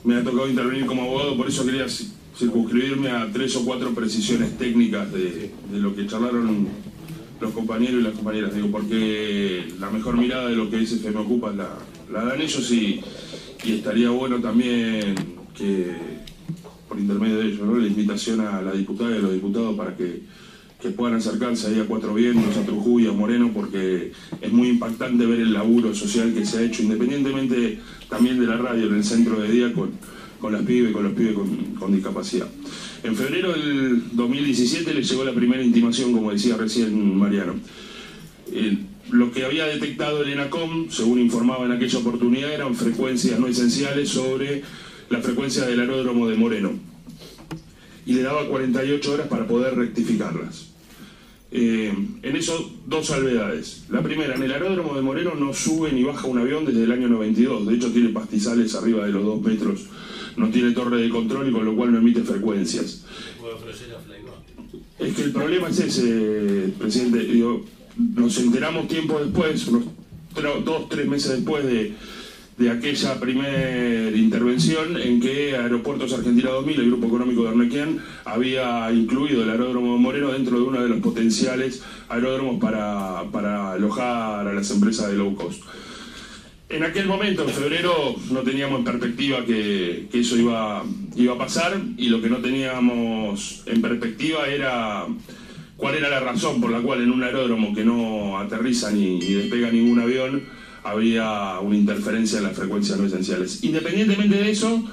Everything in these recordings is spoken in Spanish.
me ha tocado intervenir como abogado, por eso quería circunscribirme a 3 o 4 precisiones técnicas de lo que charlaron los compañeros y las compañeras, digo, porque la mejor mirada de lo que es FM Ocupas la dan ellos y estaría bueno también que, por intermedio de ellos, ¿no?, la invitación a la diputada y a los diputados para que puedan acercarse ahí a Cuatro Vientos, a Trujuy, a Moreno, porque es muy impactante ver el laburo social que se ha hecho, independientemente también de la radio, en el centro de día con las pibes, con los pibes con discapacidad. En febrero del 2017 le llegó la primera intimación, como decía recién Mariano. Lo que había detectado el ENACOM, según informaba en aquella oportunidad, eran frecuencias no esenciales sobre la frecuencia del aeródromo de Moreno. Y le daba 48 horas para poder rectificarlas. En eso, 2 salvedades. La primera, en el aeródromo de Moreno no sube ni baja un avión desde el año 92. De hecho, tiene pastizales arriba de los 2 metros. No tiene torre de control y con lo cual no emite frecuencias. Es que el problema es ese, presidente. Digo, nos enteramos tiempo después, unos 2-3 meses después de aquella primera intervención en que Aeropuertos Argentina 2000, el Grupo Económico de Arnequian, había incluido el aeródromo de Moreno dentro de uno de los potenciales aeródromos para alojar a las empresas de low cost. En aquel momento, en febrero, no teníamos en perspectiva que eso iba a pasar, y lo que no teníamos en perspectiva era cuál era la razón por la cual en un aeródromo que no aterriza ni despega ningún avión había una interferencia en las frecuencias no esenciales. Independientemente de eso,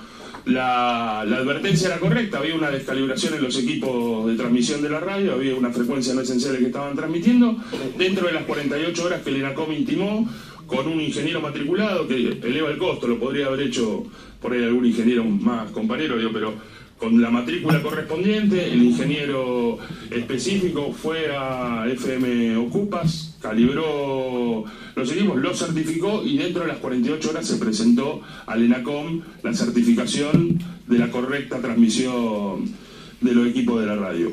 la advertencia era correcta. Había una descalibración en los equipos de transmisión de la radio, había una frecuencia no esencial que estaban transmitiendo dentro de las 48 horas que el ENACOM intimó, con un ingeniero matriculado que eleva el costo. Lo podría haber hecho por ahí algún ingeniero más compañero, pero con la matrícula correspondiente, el ingeniero específico fue a FM Ocupas, calibró los equipos, los certificó, y dentro de las 48 horas se presentó al ENACOM la certificación de la correcta transmisión de los equipos de la radio.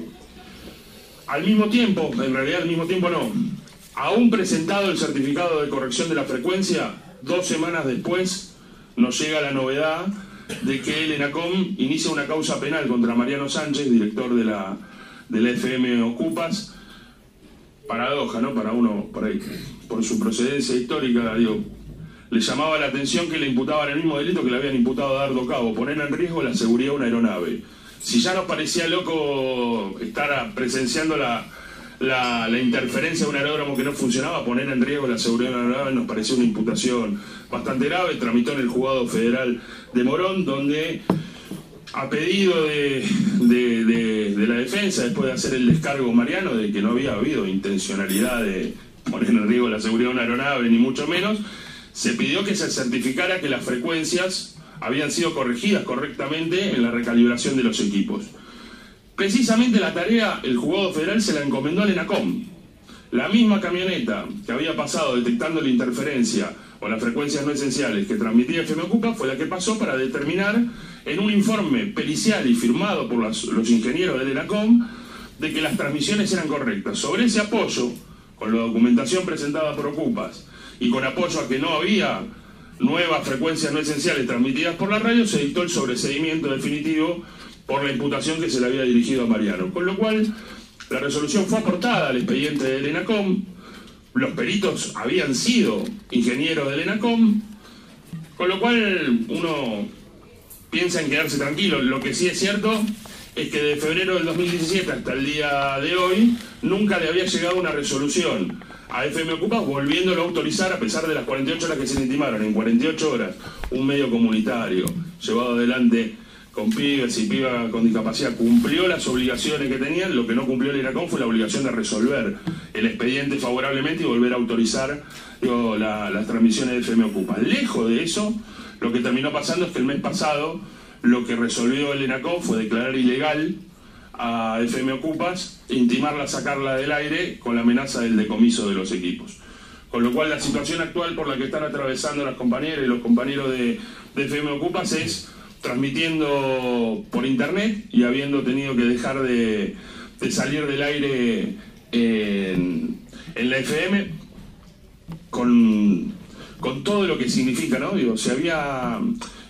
Al mismo tiempo, en realidad al mismo tiempo no, aún presentado el certificado de corrección de la frecuencia, 2 semanas después nos llega la novedad de que el ENACOM inicia una causa penal contra Mariano Sánchez, director de la FM Ocupas. Paradoja, ¿no? Para uno, por ahí, por su procedencia histórica, digo, le llamaba la atención que le imputaban el mismo delito que le habían imputado a Dardo Cabo, poner en riesgo la seguridad de una aeronave. Si ya nos parecía loco estar presenciando la interferencia de un aeródromo que no funcionaba, poner en riesgo la seguridad de una aeronave nos pareció una imputación bastante grave. Tramitó en el Juzgado Federal de Morón, donde, a pedido de la defensa, después de hacer el descargo Mariano de que no había habido intencionalidad de poner en riesgo la seguridad de una aeronave, ni mucho menos, se pidió que se certificara que las frecuencias habían sido corregidas correctamente en la recalibración de los equipos. Precisamente la tarea, el Juzgado Federal se la encomendó al ENACOM. La misma camioneta que había pasado detectando la interferencia o las frecuencias no esenciales que transmitía FM Ocupa fue la que pasó para determinar, en un informe pericial y firmado por los ingenieros del ENACOM, de que las transmisiones eran correctas. Sobre ese apoyo, con la documentación presentada por Ocupas y con apoyo a que no había nuevas frecuencias no esenciales transmitidas por la radio, se dictó el sobreseimiento definitivo por la imputación que se le había dirigido a Mariano. Con lo cual, la resolución fue aportada al expediente del ENACOM. Los peritos habían sido ingenieros del ENACOM, con lo cual uno piensa en quedarse tranquilo. Lo que sí es cierto es que de febrero del 2017 hasta el día de hoy nunca le había llegado una resolución a FM Ocupas volviéndolo a autorizar, a pesar de las 48 horas que se le intimaron. En 48 horas, un medio comunitario llevado adelante con pibes y pibas con discapacidad cumplió las obligaciones que tenían. Lo que no cumplió el ENACOM fue la obligación de resolver el expediente favorablemente y volver a autorizar las transmisiones de FM Ocupas. Lejos de eso, lo que terminó pasando es que el mes pasado lo que resolvió el ENACOM fue declarar ilegal a FM Ocupas e intimarla a sacarla del aire con la amenaza del decomiso de los equipos. Con lo cual, la situación actual por la que están atravesando las compañeras y los compañeros de FM Ocupas es transmitiendo por internet y habiendo tenido que dejar de salir del aire en la FM con todo lo que significa, ¿no?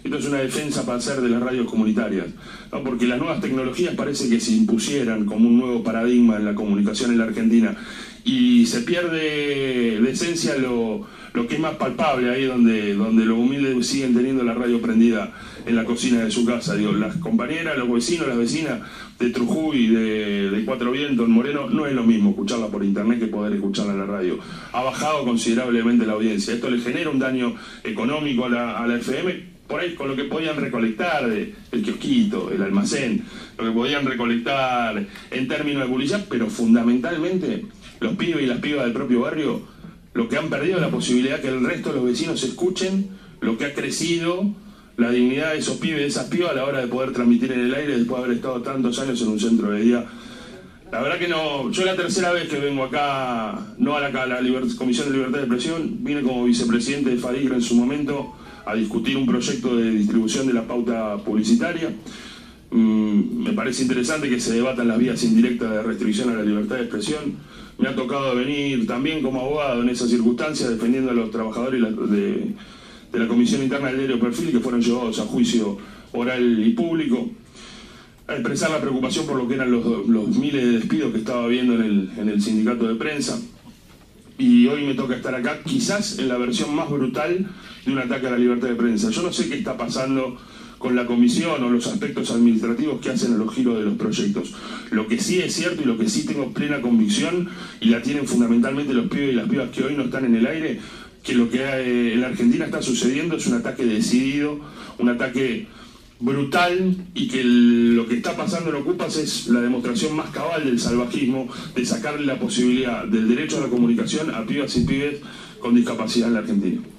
Esto es una defensa para hacer de las radios comunitarias, ¿no? Porque las nuevas tecnologías parece que se impusieran como un nuevo paradigma en la comunicación en la Argentina y se pierde de esencia lo que es más palpable ahí donde los humildes siguen teniendo la radio prendida en la cocina de su casa. Digo, las compañeras, los vecinos, las vecinas de Trujuy, de Cuatro Vientos, en Moreno, no es lo mismo escucharla por internet que poder escucharla en la radio. Ha bajado considerablemente la audiencia. Esto le genera un daño económico a la FM, por ahí con lo que podían recolectar el kiosquito, el almacén, lo que podían recolectar en términos de publicidad, pero fundamentalmente los pibes y las pibas del propio barrio, lo que han perdido es la posibilidad que el resto de los vecinos escuchen lo que ha crecido, la dignidad de esos pibes, de esas pibas a la hora de poder transmitir en el aire después de haber estado tantos años en un centro de día. La verdad que no, yo la tercera vez que vengo acá, no a la Comisión de Libertad de Expresión, vine como vicepresidente de FADICRA en su momento a discutir un proyecto de distribución de la pauta publicitaria. Me parece interesante que se debatan las vías indirectas de restricción a la libertad de expresión. Me ha tocado venir también como abogado en esas circunstancias defendiendo a los trabajadores de la Comisión Interna del Diario Perfil que fueron llevados a juicio oral y público, a expresar la preocupación por lo que eran los miles de despidos que estaba habiendo en el sindicato de prensa. Y hoy me toca estar acá, quizás en la versión más brutal de un ataque a la libertad de prensa. Yo no sé qué está pasando con la comisión o los aspectos administrativos que hacen a los giros de los proyectos. Lo que sí es cierto y lo que sí tengo plena convicción, y la tienen fundamentalmente los pibes y las pibas que hoy no están en el aire, que lo que en la Argentina está sucediendo es un ataque decidido, un ataque brutal, y que lo que está pasando en Ocupas es la demostración más cabal del salvajismo, de sacarle la posibilidad del derecho a la comunicación a pibas y pibes con discapacidad en la Argentina.